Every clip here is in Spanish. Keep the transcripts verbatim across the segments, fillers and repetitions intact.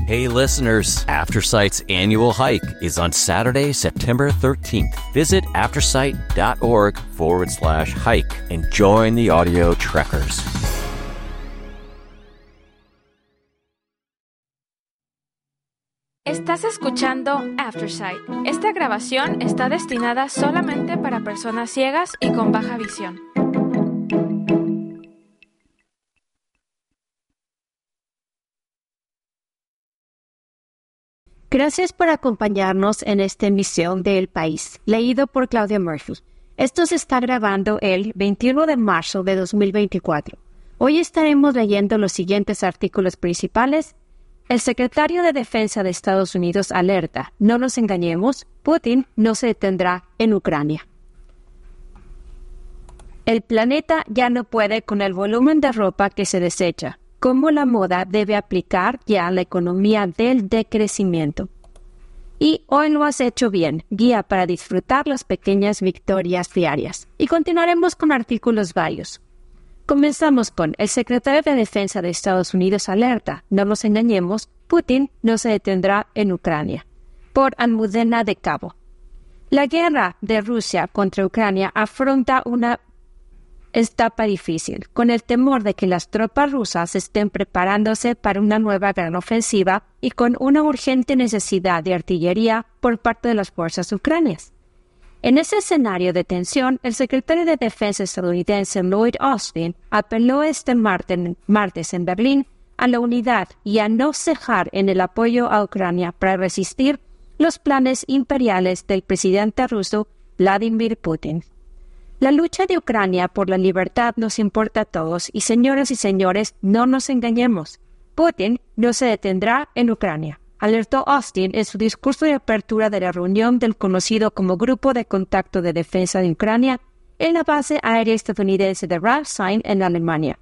Hey listeners, Aftersight's annual hike is on Saturday, September thirteenth. Visit aftersight.org forward slash hike and join the audio trekkers. Estás escuchando Aftersight. Esta grabación está destinada solamente para personas ciegas y con baja visión. Gracias por acompañarnos en esta emisión de El País, leído por Claudia Murphy. Esto se está grabando el veintiuno de marzo de dos mil veinticuatro. Hoy estaremos leyendo los siguientes artículos principales. El secretario de Defensa de Estados Unidos alerta, no nos engañemos, Putin no se detendrá en Ucrania. El planeta ya no puede con el volumen de ropa que se desecha. Cómo la moda debe aplicar ya la economía del decrecimiento. Y hoy lo has hecho bien, guía para disfrutar las pequeñas victorias diarias. Y continuaremos con artículos varios. Comenzamos con el secretario de Defensa de Estados Unidos alerta, no nos engañemos, Putin no se detendrá en Ucrania. Por Almudena de Cabo. La guerra de Rusia contra Ucrania afronta una etapa difícil, con el temor de que las tropas rusas estén preparándose para una nueva gran ofensiva y con una urgente necesidad de artillería por parte de las fuerzas ucranianas. En ese escenario de tensión, el secretario de Defensa estadounidense Lloyd Austin apeló este martes en Berlín a la unidad y a no cejar en el apoyo a Ucrania para resistir los planes imperiales del presidente ruso Vladimir Putin. La lucha de Ucrania por la libertad nos importa a todos y, señoras y señores, no nos engañemos. Putin no se detendrá en Ucrania, alertó Austin en su discurso de apertura de la reunión del conocido como Grupo de Contacto de Defensa de Ucrania en la base aérea estadounidense de Ramstein en Alemania.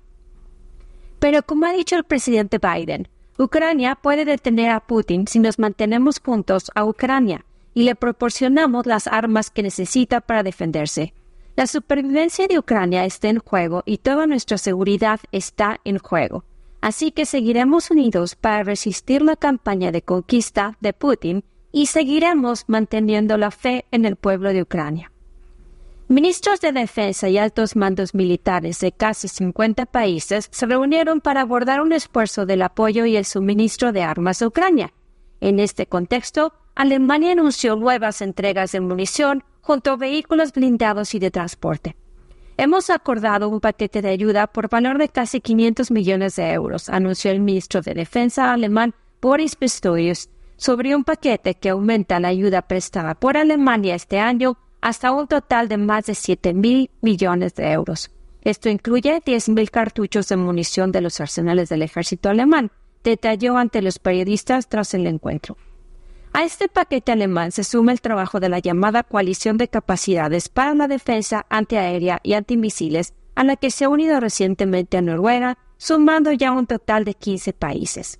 Pero como ha dicho el presidente Biden, Ucrania puede detener a Putin si nos mantenemos juntos a Ucrania y le proporcionamos las armas que necesita para defenderse. La supervivencia de Ucrania está en juego y toda nuestra seguridad está en juego. Así que seguiremos unidos para resistir la campaña de conquista de Putin y seguiremos manteniendo la fe en el pueblo de Ucrania. Ministros de Defensa y altos mandos militares de casi cincuenta países se reunieron para abordar un esfuerzo del apoyo y el suministro de armas a Ucrania. En este contexto, Alemania anunció nuevas entregas de munición junto a vehículos blindados y de transporte. Hemos acordado un paquete de ayuda por valor de casi quinientos millones de euros, anunció el ministro de Defensa alemán Boris Pistorius, sobre un paquete que aumenta la ayuda prestada por Alemania este año hasta un total de más de siete mil millones de euros. Esto incluye diez mil cartuchos de munición de los arsenales del ejército alemán, detalló ante los periodistas tras el encuentro. A este paquete alemán se suma el trabajo de la llamada Coalición de Capacidades para la Defensa Antiaérea y Antimisiles, a la que se ha unido recientemente a Noruega, sumando ya un total de quince países.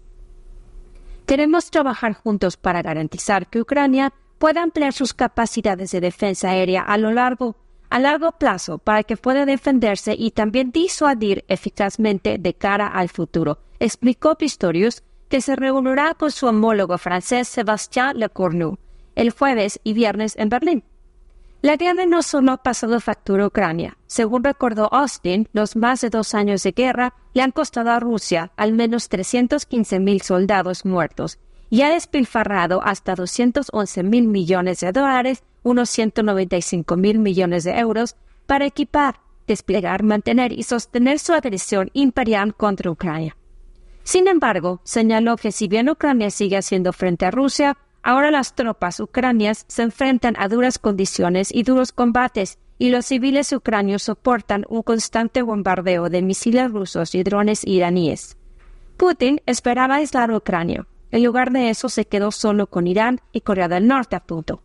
Queremos trabajar juntos para garantizar que Ucrania pueda ampliar sus capacidades de defensa aérea a lo largo, a largo plazo para que pueda defenderse y también disuadir eficazmente de cara al futuro, explicó Pistorius, que se reunirá con su homólogo francés Sébastien Lecornu el jueves y viernes en Berlín. La guerra no solo ha pasado factura a Ucrania. Según recordó Austin, los más de dos años de guerra le han costado a Rusia al menos trescientos quince mil soldados muertos y ha despilfarrado hasta doscientos once mil millones de dólares, unos ciento noventa y cinco mil millones de euros, para equipar, desplegar, mantener y sostener su agresión imperial contra Ucrania. Sin embargo, señaló que si bien Ucrania sigue haciendo frente a Rusia, ahora las tropas ucranianas se enfrentan a duras condiciones y duros combates, y los civiles ucranianos soportan un constante bombardeo de misiles rusos y drones iraníes. Putin esperaba aislar a Ucrania. En lugar de eso, se quedó solo con Irán y Corea del Norte, apuntó.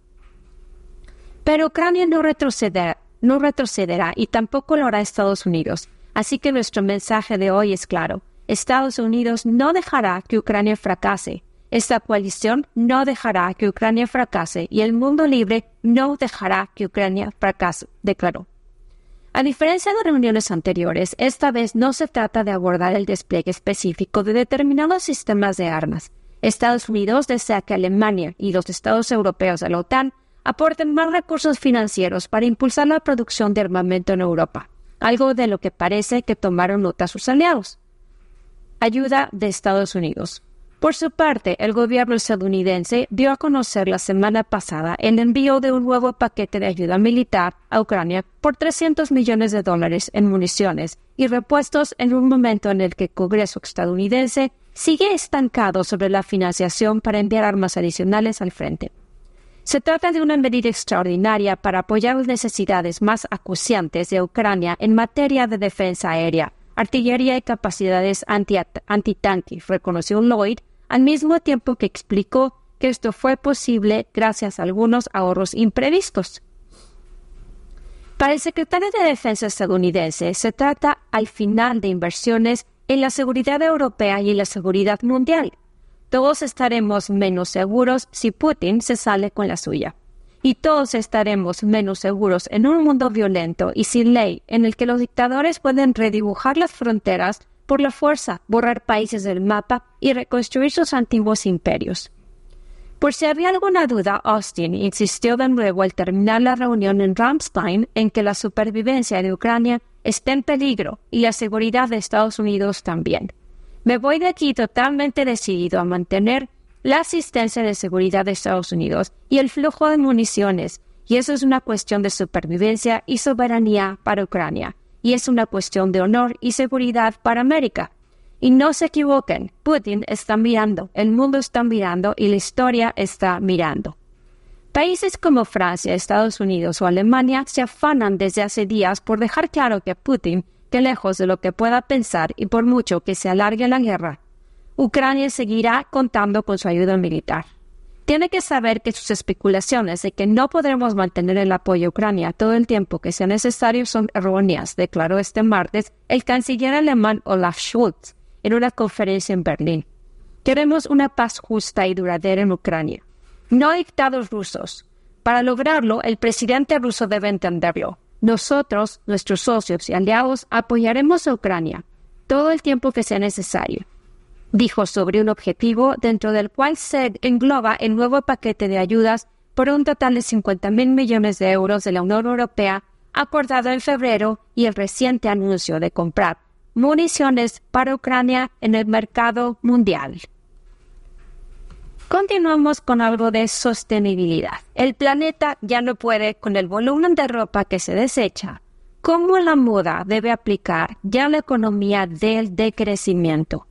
Pero Ucrania no retrocederá, no retrocederá y tampoco lo hará Estados Unidos. Así que nuestro mensaje de hoy es claro. Estados Unidos no dejará que Ucrania fracase. Esta coalición no dejará que Ucrania fracase y el mundo libre no dejará que Ucrania fracase, declaró. A diferencia de reuniones anteriores, esta vez no se trata de abordar el despliegue específico de determinados sistemas de armas. Estados Unidos desea que Alemania y los estados europeos de la OTAN aporten más recursos financieros para impulsar la producción de armamento en Europa, algo de lo que parece que tomaron nota sus aliados. Ayuda de Estados Unidos. Por su parte, el gobierno estadounidense dio a conocer la semana pasada el envío de un nuevo paquete de ayuda militar a Ucrania por trescientos millones de dólares en municiones y repuestos en un momento en el que el Congreso estadounidense sigue estancado sobre la financiación para enviar armas adicionales al frente. Se trata de una medida extraordinaria para apoyar las necesidades más acuciantes de Ucrania en materia de defensa aérea, artillería y capacidades anti- antitanque, reconoció Lloyd, al mismo tiempo que explicó que esto fue posible gracias a algunos ahorros imprevistos. Para el secretario de Defensa estadounidense, se trata al final de inversiones en la seguridad europea y en la seguridad mundial. Todos estaremos menos seguros si Putin se sale con la suya. Y todos estaremos menos seguros en un mundo violento y sin ley, en el que los dictadores pueden redibujar las fronteras por la fuerza, borrar países del mapa y reconstruir sus antiguos imperios. Por si había alguna duda, Austin insistió de nuevo al terminar la reunión en Ramstein en que la supervivencia de Ucrania está en peligro y la seguridad de Estados Unidos también. Me voy de aquí totalmente decidido a mantener la asistencia de seguridad de Estados Unidos y el flujo de municiones, y eso es una cuestión de supervivencia y soberanía para Ucrania, y es una cuestión de honor y seguridad para América. Y no se equivoquen, Putin está mirando, el mundo está mirando y la historia está mirando. Países como Francia, Estados Unidos o Alemania se afanan desde hace días por dejar claro que Putin, que lejos de lo que pueda pensar y por mucho que se alargue la guerra, Ucrania seguirá contando con su ayuda militar. Tiene que saber que sus especulaciones de que no podremos mantener el apoyo a Ucrania todo el tiempo que sea necesario son erróneas, declaró este martes el canciller alemán Olaf Scholz en una conferencia en Berlín. Queremos una paz justa y duradera en Ucrania, no dictados rusos. Para lograrlo, el presidente ruso debe entenderlo. Nosotros, nuestros socios y aliados, apoyaremos a Ucrania todo el tiempo que sea necesario, dijo sobre un objetivo dentro del cual se engloba el nuevo paquete de ayudas por un total de cincuenta mil millones de euros de la Unión Europea acordado en febrero y el reciente anuncio de comprar municiones para Ucrania en el mercado mundial. Continuamos con algo de sostenibilidad. El planeta ya no puede con el volumen de ropa que se desecha. ¿Cómo la moda debe aplicar ya la economía del decrecimiento?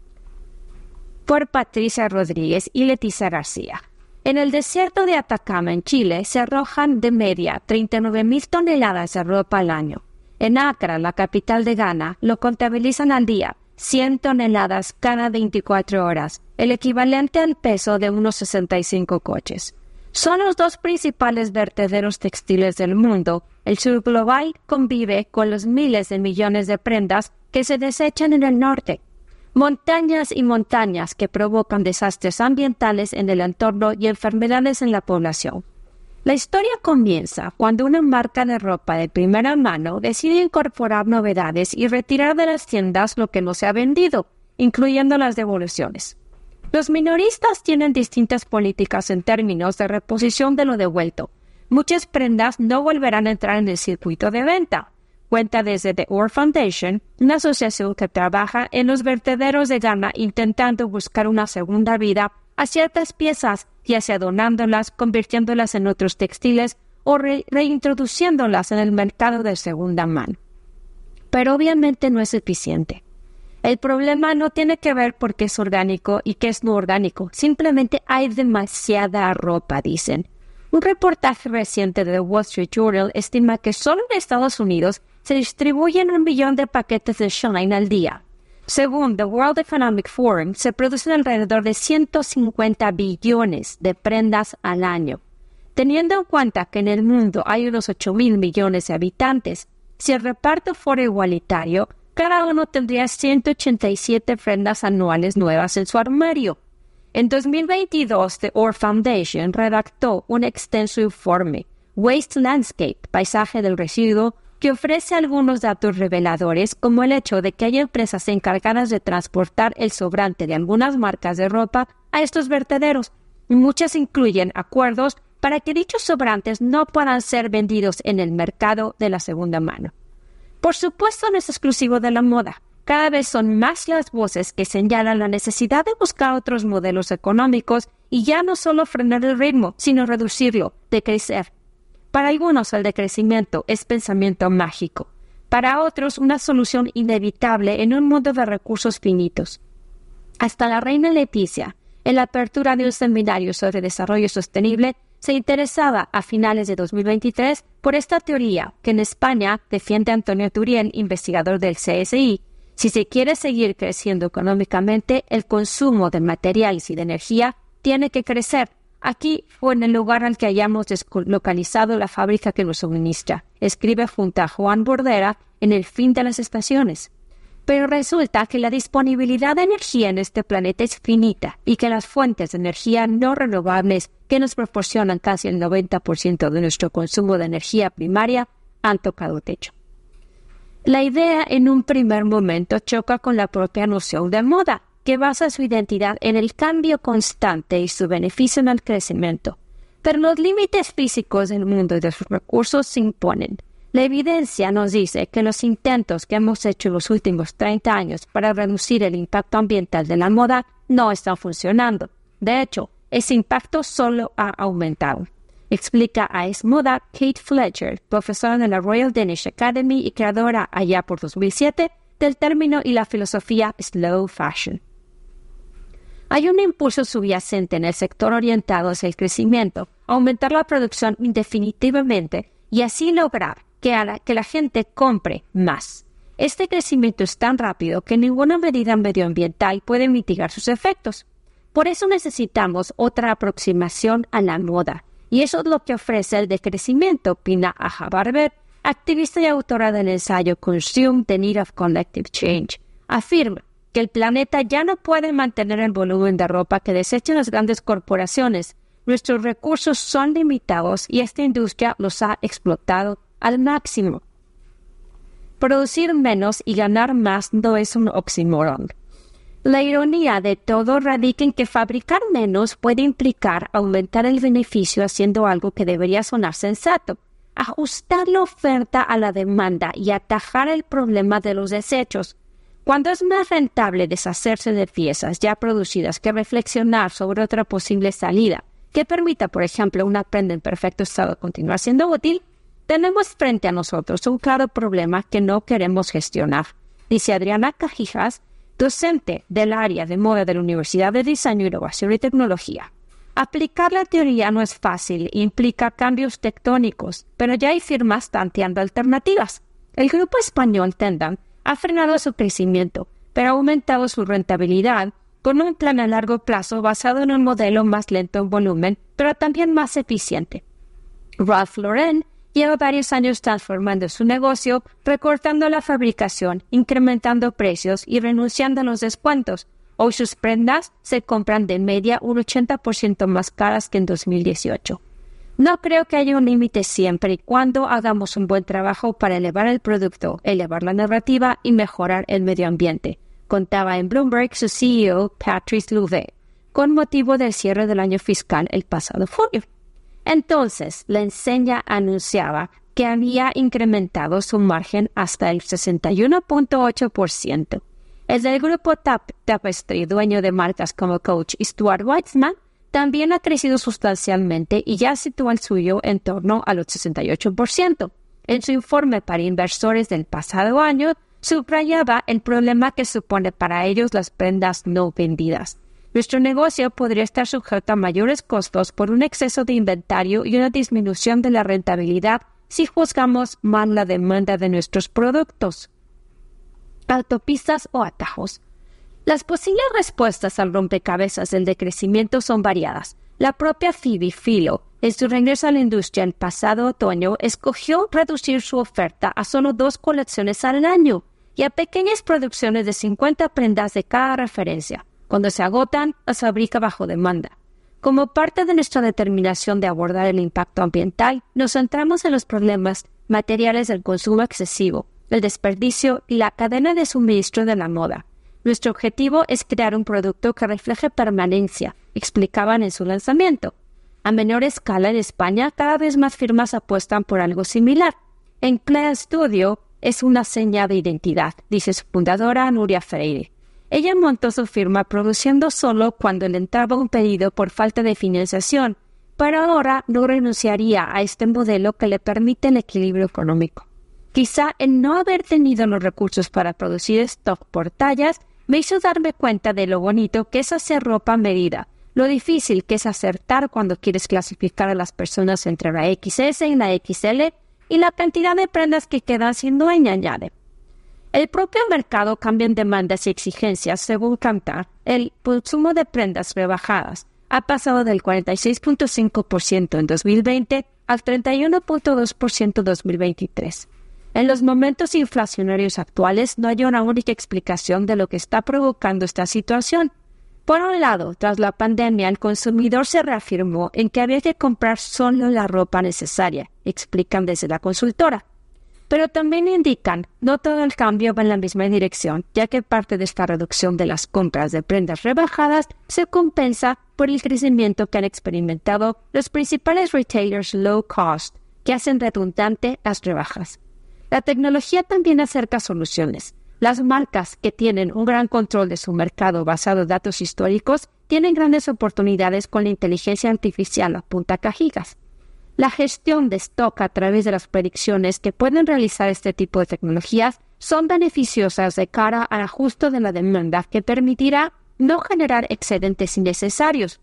Por Patricia Rodríguez y Leticia García. En el desierto de Atacama, en Chile, se arrojan de media treinta y nueve mil toneladas de ropa al año. En Accra, la capital de Ghana, lo contabilizan al día, cien toneladas cada veinticuatro horas, el equivalente al peso de unos sesenta y cinco coches. Son los dos principales vertederos textiles del mundo. El sur global convive con los miles de millones de prendas que se desechan en el norte. Montañas y montañas que provocan desastres ambientales en el entorno y enfermedades en la población. La historia comienza cuando una marca de ropa de primera mano decide incorporar novedades y retirar de las tiendas lo que no se ha vendido, incluyendo las devoluciones. Los minoristas tienen distintas políticas en términos de reposición de lo devuelto. Muchas prendas no volverán a entrar en el circuito de venta. Cuenta desde The Ore Foundation, una asociación que trabaja en los vertederos de Ghana intentando buscar una segunda vida a ciertas piezas, ya sea donándolas, convirtiéndolas en otros textiles o re- reintroduciéndolas en el mercado de segunda mano. Pero obviamente no es suficiente. El problema no tiene que ver por qué es orgánico y qué es no orgánico. Simplemente hay demasiada ropa, dicen. Un reportaje reciente de The Wall Street Journal estima que solo en Estados Unidos se distribuyen un millón de paquetes de Shine al día. Según The World Economic Forum, se producen alrededor de ciento cincuenta billones de prendas al año. Teniendo en cuenta que en el mundo hay unos ocho mil millones de habitantes, si el reparto fuera igualitario, cada uno tendría ciento ochenta y siete prendas anuales nuevas en su armario. En dos mil veintidós, The Ore Foundation redactó un extenso informe, Waste Landscape, Paisaje del Residuo, que ofrece algunos datos reveladores, como el hecho de que hay empresas encargadas de transportar el sobrante de algunas marcas de ropa a estos vertederos. Muchas incluyen acuerdos para que dichos sobrantes no puedan ser vendidos en el mercado de la segunda mano. Por supuesto, no es exclusivo de la moda. Cada vez son más las voces que señalan la necesidad de buscar otros modelos económicos y ya no solo frenar el ritmo, sino reducirlo, decrecer. Para algunos el decrecimiento es pensamiento mágico. Para otros, una solución inevitable en un mundo de recursos finitos. Hasta la reina Leticia, en la apertura de un seminario sobre desarrollo sostenible, se interesaba a finales de dos mil veintitrés por esta teoría que en España defiende Antonio Turiel, investigador del C S I. Si se quiere seguir creciendo económicamente, el consumo de materiales y de energía tiene que crecer. Aquí o en el lugar al que hayamos deslocalizado la fábrica que nos suministra, escribe junto a Juan Bordera en El fin de las estaciones. Pero resulta que la disponibilidad de energía en este planeta es finita y que las fuentes de energía no renovables que nos proporcionan casi el noventa por ciento de nuestro consumo de energía primaria han tocado techo. La idea en un primer momento choca con la propia noción de moda, que basa su identidad en el cambio constante y su beneficio en el crecimiento. Pero los límites físicos del mundo y de sus recursos se imponen. La evidencia nos dice que los intentos que hemos hecho en los últimos treinta años para reducir el impacto ambiental de la moda no están funcionando. De hecho, ese impacto solo ha aumentado. Explica a Es Moda Kate Fletcher, profesora de la Royal Danish Academy y creadora allá por dos mil siete del término y la filosofía Slow Fashion. Hay un impulso subyacente en el sector orientado hacia el crecimiento, aumentar la producción indefinitivamente y así lograr que, a la, que la gente compre más. Este crecimiento es tan rápido que ninguna medida medioambiental puede mitigar sus efectos. Por eso necesitamos otra aproximación a la moda, y eso es lo que ofrece el decrecimiento, opina Aja Barber, activista y autora del ensayo Consume the Need of Collective Change. Afirma que el planeta ya no puede mantener el volumen de ropa que desechan las grandes corporaciones. Nuestros recursos son limitados y esta industria los ha explotado al máximo. Producir menos y ganar más no es un oxímoron. La ironía de todo radica en que fabricar menos puede implicar aumentar el beneficio haciendo algo que debería sonar sensato. Ajustar la oferta a la demanda y atajar el problema de los desechos. Cuando es más rentable deshacerse de piezas ya producidas que reflexionar sobre otra posible salida que permita, por ejemplo, una prenda en perfecto estado continuar siendo útil, tenemos frente a nosotros un claro problema que no queremos gestionar, dice Adriana Cajijas, docente del área de moda de la Universidad de Diseño, Innovación y Tecnología. Aplicar la teoría no es fácil, implica cambios tectónicos, pero ya hay firmas tanteando alternativas. El grupo español Tendam ha frenado su crecimiento, pero ha aumentado su rentabilidad con un plan a largo plazo basado en un modelo más lento en volumen, pero también más eficiente. Ralph Lauren lleva varios años transformando su negocio, recortando la fabricación, incrementando precios y renunciando a los descuentos. Hoy sus prendas se compran de media un ochenta por ciento más caras que en dos mil dieciocho. No creo que haya un límite siempre y cuando hagamos un buen trabajo para elevar el producto, elevar la narrativa y mejorar el medio ambiente, contaba en Bloomberg su C E O Patrice Louvet, con motivo del cierre del año fiscal el pasado junio. Entonces, la enseña anunciaba que había incrementado su margen hasta el sesenta y uno punto ocho por ciento. El del grupo Tap Tapestry, dueño de marcas como Coach y Stuart Weitzman, también ha crecido sustancialmente y ya sitúa el suyo en torno al sesenta y ocho por ciento. En su informe para inversores del pasado año, subrayaba el problema que supone para ellos las prendas no vendidas. Nuestro negocio podría estar sujeto a mayores costos por un exceso de inventario y una disminución de la rentabilidad si juzgamos mal la demanda de nuestros productos. Autopistas o atajos. Las posibles respuestas al rompecabezas del decrecimiento son variadas. La propia Phoebe Philo, en su regreso a la industria el pasado otoño, escogió reducir su oferta a solo dos colecciones al año y a pequeñas producciones de cincuenta prendas de cada referencia. Cuando se agotan, las fabrica bajo demanda. Como parte de nuestra determinación de abordar el impacto ambiental, nos centramos en los problemas materiales del consumo excesivo, el desperdicio y la cadena de suministro de la moda. Nuestro objetivo es crear un producto que refleje permanencia, explicaban en su lanzamiento. A menor escala en España, cada vez más firmas apuestan por algo similar. Emplea Studio es una seña de identidad, dice su fundadora Nuria Freire. Ella montó su firma produciendo solo cuando le entraba un pedido por falta de financiación, pero ahora no renunciaría a este modelo que le permite el equilibrio económico. Quizá el no haber tenido los recursos para producir stock por tallas me hizo darme cuenta de lo bonito que es hacer ropa a medida, lo difícil que es acertar cuando quieres clasificar a las personas entre la equis ese y la equis ele y la cantidad de prendas que quedan sin dueña, añade. El propio mercado cambia en demandas y exigencias según Kantar. El consumo de prendas rebajadas ha pasado del cuarenta y seis punto cinco por ciento en dos mil veinte al treinta y uno punto dos por ciento en dos mil veintitrés. En los momentos inflacionarios actuales no hay una única explicación de lo que está provocando esta situación. Por un lado, tras la pandemia, el consumidor se reafirmó en que había que comprar solo la ropa necesaria, explican desde la consultora. Pero también indican, no todo el cambio va en la misma dirección, ya que parte de esta reducción de las compras de prendas rebajadas se compensa por el crecimiento que han experimentado los principales retailers low cost, que hacen redundante las rebajas. La tecnología también acerca soluciones. Las marcas que tienen un gran control de su mercado basado en datos históricos tienen grandes oportunidades con la inteligencia artificial, apunta Cajigas. La gestión de stock a través de las predicciones que pueden realizar este tipo de tecnologías son beneficiosas de cara al ajuste de la demanda que permitirá no generar excedentes innecesarios.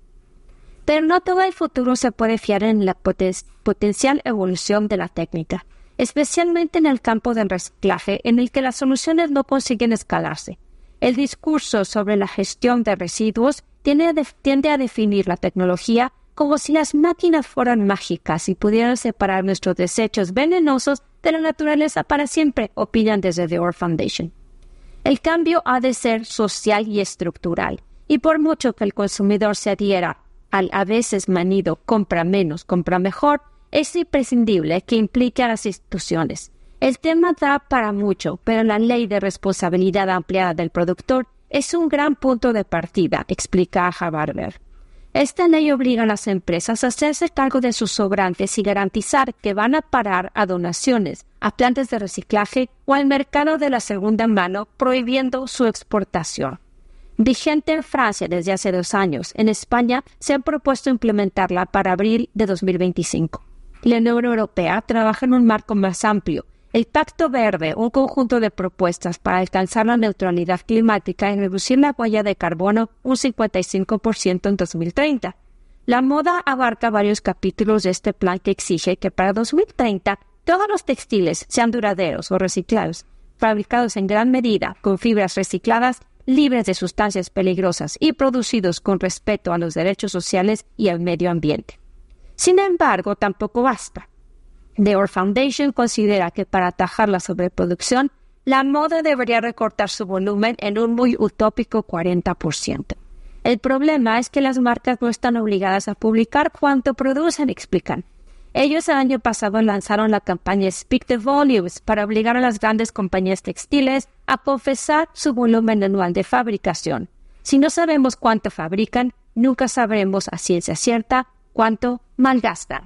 Pero no todo el futuro se puede fiar en la poten- potencial evolución de la técnica, especialmente en el campo del reciclaje, en el que las soluciones no consiguen escalarse. El discurso sobre la gestión de residuos tiende, de, tiende a definir la tecnología como si las máquinas fueran mágicas y pudieran separar nuestros desechos venenosos de la naturaleza para siempre, opinan desde The Orr Foundation. El cambio ha de ser social y estructural, y por mucho que el consumidor se adhiera al a veces manido compra menos, compra mejor, es imprescindible que implique a las instituciones. El tema da para mucho, pero la ley de responsabilidad ampliada del productor es un gran punto de partida, explica Habarber. Esta ley obliga a las empresas a hacerse cargo de sus sobrantes y garantizar que van a parar a donaciones, a plantas de reciclaje o al mercado de la segunda mano, prohibiendo su exportación. Vigente en Francia desde hace dos años, en España se han propuesto implementarla para abril de dos mil veinticinco. La Unión Europea trabaja en un marco más amplio, el Pacto Verde, un conjunto de propuestas para alcanzar la neutralidad climática y reducir la huella de carbono un cincuenta y cinco por ciento en dos mil treinta. La moda abarca varios capítulos de este plan que exige que para dos mil treinta todos los textiles sean duraderos o reciclados, fabricados en gran medida con fibras recicladas, libres de sustancias peligrosas y producidos con respeto a los derechos sociales y al medio ambiente. Sin embargo, tampoco basta. The Orr Foundation considera que para atajar la sobreproducción, la moda debería recortar su volumen en un muy utópico cuarenta por ciento. El problema es que las marcas no están obligadas a publicar cuánto producen, explican. Ellos el año pasado lanzaron la campaña Speak the Volumes para obligar a las grandes compañías textiles a confesar su volumen anual de fabricación. Si no sabemos cuánto fabrican, nunca sabremos a ciencia cierta cuánto malgastan.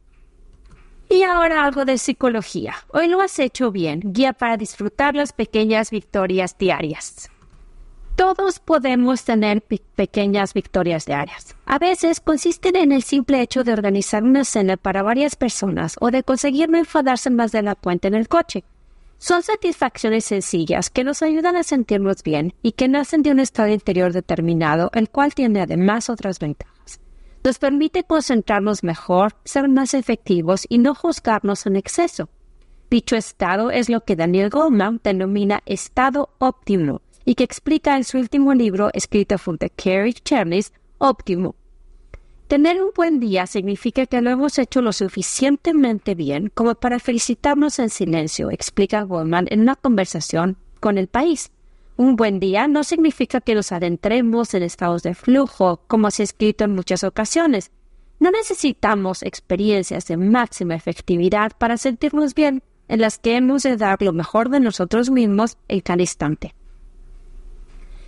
Y ahora algo de psicología. Hoy lo has hecho bien, guía para disfrutar las pequeñas victorias diarias. Todos podemos tener pe- pequeñas victorias diarias. A veces consisten en el simple hecho de organizar una cena para varias personas o de conseguir no enfadarse más de la cuenta en el coche. Son satisfacciones sencillas que nos ayudan a sentirnos bien y que nacen de un estado interior determinado, el cual tiene además otras ventajas. Nos permite concentrarnos mejor, ser más efectivos y no juzgarnos en exceso. Dicho estado es lo que Daniel Goleman denomina estado óptimo y que explica en su último libro escrito por The Carey Chernis, Óptimo. Tener un buen día significa que lo hemos hecho lo suficientemente bien como para felicitarnos en silencio, explica Goleman en una conversación con El País. Un buen día no significa que nos adentremos en estados de flujo, como se ha escrito en muchas ocasiones. No necesitamos experiencias de máxima efectividad para sentirnos bien, en las que hemos de dar lo mejor de nosotros mismos en cada instante.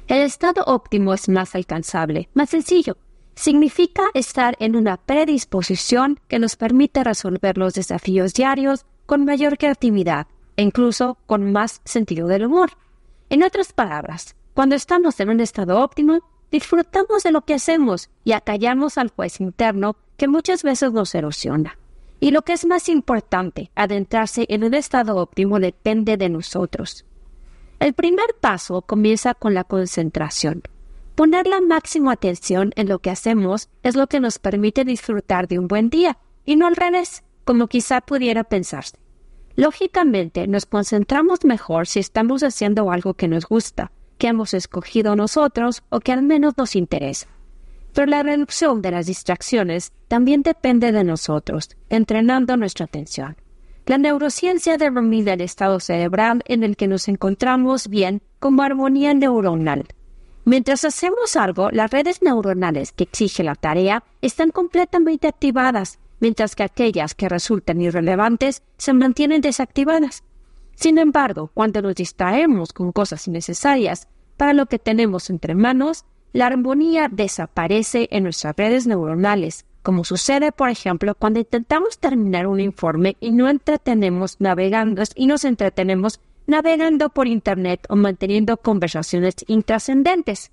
El estado óptimo es más alcanzable, más sencillo. Significa estar en una predisposición que nos permite resolver los desafíos diarios con mayor creatividad e incluso con más sentido del humor. En otras palabras, cuando estamos en un estado óptimo, disfrutamos de lo que hacemos y acallamos al juez interno que muchas veces nos erosiona. Y lo que es más importante, adentrarse en un estado óptimo depende de nosotros. El primer paso comienza con la concentración. Poner la máxima atención en lo que hacemos es lo que nos permite disfrutar de un buen día, y no al revés, como quizá pudiera pensarse. Lógicamente, nos concentramos mejor si estamos haciendo algo que nos gusta, que hemos escogido nosotros o que al menos nos interesa. Pero la reducción de las distracciones también depende de nosotros, entrenando nuestra atención. La neurociencia denomina el estado cerebral en el que nos encontramos bien como armonía neuronal. Mientras hacemos algo, las redes neuronales que exige la tarea están completamente activadas, mientras que aquellas que resultan irrelevantes se mantienen desactivadas. Sin embargo, cuando nos distraemos con cosas innecesarias para lo que tenemos entre manos, la armonía desaparece en nuestras redes neuronales, como sucede, por ejemplo, cuando intentamos terminar un informe y no entretenemos navegando y nos entretenemos navegando por Internet o manteniendo conversaciones intrascendentes.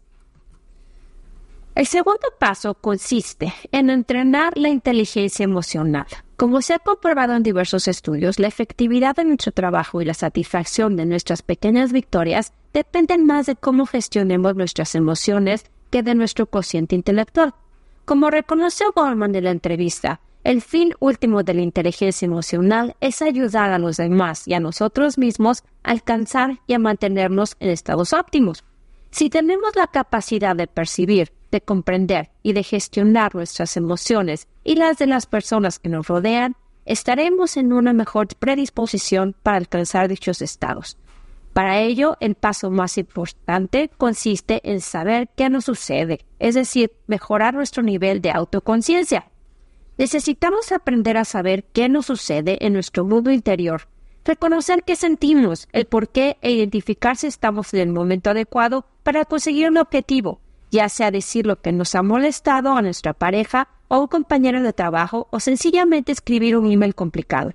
El segundo paso consiste en entrenar la inteligencia emocional. Como se ha comprobado en diversos estudios, la efectividad de nuestro trabajo y la satisfacción de nuestras pequeñas victorias dependen más de cómo gestionemos nuestras emociones que de nuestro cociente intelectual. Como reconoció Goleman en la entrevista, el fin último de la inteligencia emocional es ayudar a los demás y a nosotros mismos a alcanzar y a mantenernos en estados óptimos. Si tenemos la capacidad de percibir, de comprender y de gestionar nuestras emociones y las de las personas que nos rodean, estaremos en una mejor predisposición para alcanzar dichos estados. Para ello, el paso más importante consiste en saber qué nos sucede, es decir, mejorar nuestro nivel de autoconciencia. Necesitamos aprender a saber qué nos sucede en nuestro mundo interior, reconocer qué sentimos, el por qué e identificar si estamos en el momento adecuado para conseguir un objetivo, ya sea decir lo que nos ha molestado a nuestra pareja o a un compañero de trabajo o sencillamente escribir un email complicado.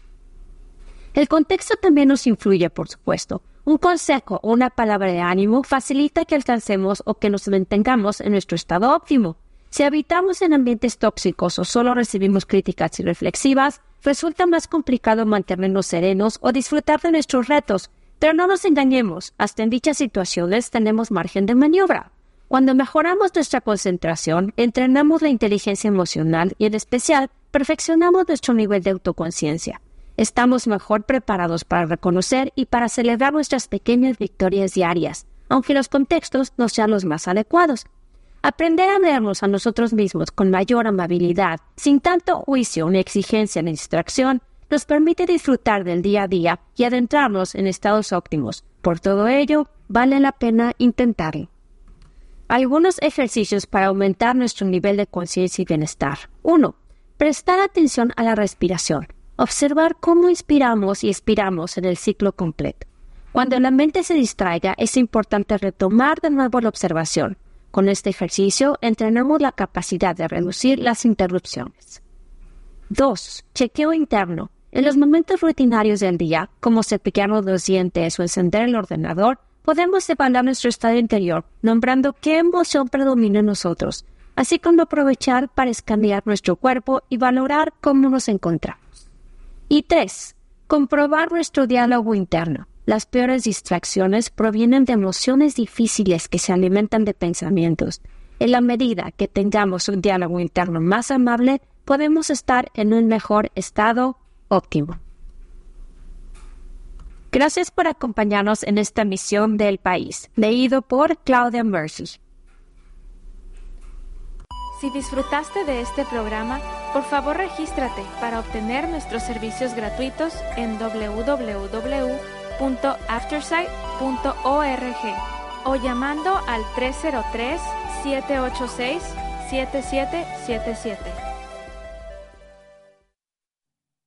El contexto también nos influye, por supuesto. Un consejo o una palabra de ánimo facilita que alcancemos o que nos mantengamos en nuestro estado óptimo. Si habitamos en ambientes tóxicos o solo recibimos críticas irreflexivas, resulta más complicado mantenernos serenos o disfrutar de nuestros retos. Pero no nos engañemos, hasta en dichas situaciones tenemos margen de maniobra. Cuando mejoramos nuestra concentración, entrenamos la inteligencia emocional y, en especial, perfeccionamos nuestro nivel de autoconciencia. Estamos mejor preparados para reconocer y para celebrar nuestras pequeñas victorias diarias, aunque los contextos no sean los más adecuados. Aprender a vernos a nosotros mismos con mayor amabilidad, sin tanto juicio ni exigencia ni distracción, nos permite disfrutar del día a día y adentrarnos en estados óptimos. Por todo ello, vale la pena intentarlo. Algunos ejercicios para aumentar nuestro nivel de conciencia y bienestar. uno. Prestar atención a la respiración. Observar cómo inspiramos y expiramos en el ciclo completo. Cuando la mente se distraiga, es importante retomar de nuevo la observación. Con este ejercicio, entrenamos la capacidad de reducir las interrupciones. dos. Chequeo interno. En los momentos rutinarios del día, como cepillarnos los dientes o encender el ordenador, podemos evaluar nuestro estado interior, nombrando qué emoción predomina en nosotros, así como aprovechar para escanear nuestro cuerpo y valorar cómo nos encontramos. Y tres. Comprobar nuestro diálogo interno. Las peores distracciones provienen de emociones difíciles que se alimentan de pensamientos. En la medida que tengamos un diálogo interno más amable, podemos estar en un mejor estado óptimo. Gracias por acompañarnos en esta misión del país, leído por Claudia Mercy. Si disfrutaste de este programa, por favor regístrate para obtener nuestros servicios gratuitos en doble u doble u doble u punto aftersight punto org o llamando al tres cero tres, siete ocho seis, siete siete siete siete.